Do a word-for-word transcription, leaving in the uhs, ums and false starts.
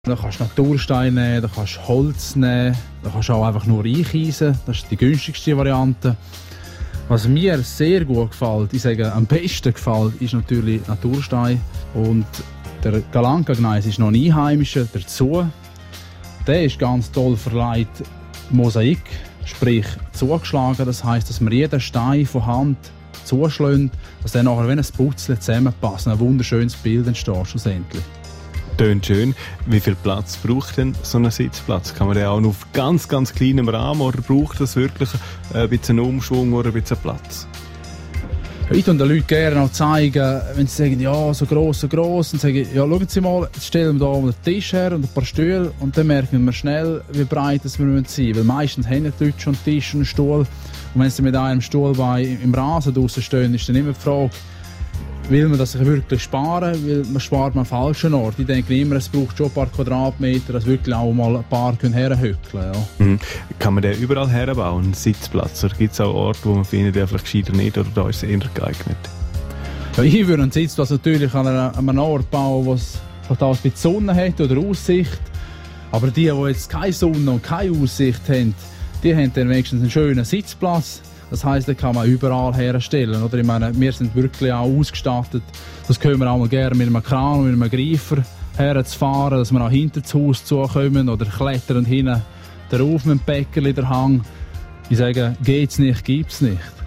Da kannst du Naturstein nehmen, da kannst du Holz nehmen, da kannst du auch einfach nur einkieseln. Das ist die günstigste Variante. Was mir sehr gut gefällt, ich sage am besten gefällt, ist natürlich Naturstein. Und der Galanka-Gneis ist noch ein einheimischer dazu. Der ist ganz toll verleiht Mosaik, sprich zugeschlagen. Das heisst, dass man jeden Stein von Hand zuschlägt, dass der nachher wie ein Puzzle zusammenpasst. Ein wunderschönes Bild entsteht schlussendlich. Tönt schön. Wie viel Platz braucht denn so ein Sitzplatz? Kann man den auch noch auf ganz, ganz kleinem Rahmen oder braucht das wirklich ein bisschen Umschwung oder ein bisschen Platz? Ich würde den Leuten gerne auch zeigen, wenn sie sagen, ja, so gross, so gross, und sagen, ja, schauen Sie mal, jetzt stellen wir hier einen Tisch her und ein paar Stühle und dann merken wir schnell, wie breit wir sein müssen. Weil meistens haben die Leute schon einen Tisch und einen Stuhl. Und wenn sie mit einem Stuhl bei, im Rasen draussen stehen, ist dann immer die Frage, will man das sich wirklich sparen, weil man spart man am falschen Ort. Ich denke immer, es braucht schon ein paar Quadratmeter, dass wirklich auch mal ein paar herhöckeln können. Ja. Mhm. Kann man den überall herbauen, einen Sitzplatz? Oder gibt es auch Orte, wo man findet, der vielleicht gescheiter nicht, oder da ist es eher geeignet? Ja, ich würde einen Sitzplatz natürlich an einem Ort bauen, wo es vielleicht auch ein bisschen Sonne hat oder Aussicht. Aber die, die jetzt keine Sonne und keine Aussicht haben, die haben dann wenigstens einen schönen Sitzplatz. Das heisst, den kann man überall herstellen. Oder? Ich meine, wir sind wirklich auch ausgestattet. Das können wir auch mal gerne mit einem Kran und mit einem Greifer herzufahren, dass wir auch hinter das Haus zukommen oder klettern hinten drauf mit dem Bäckerli der Hang. Ich sage, geht's nicht, gibt's nicht.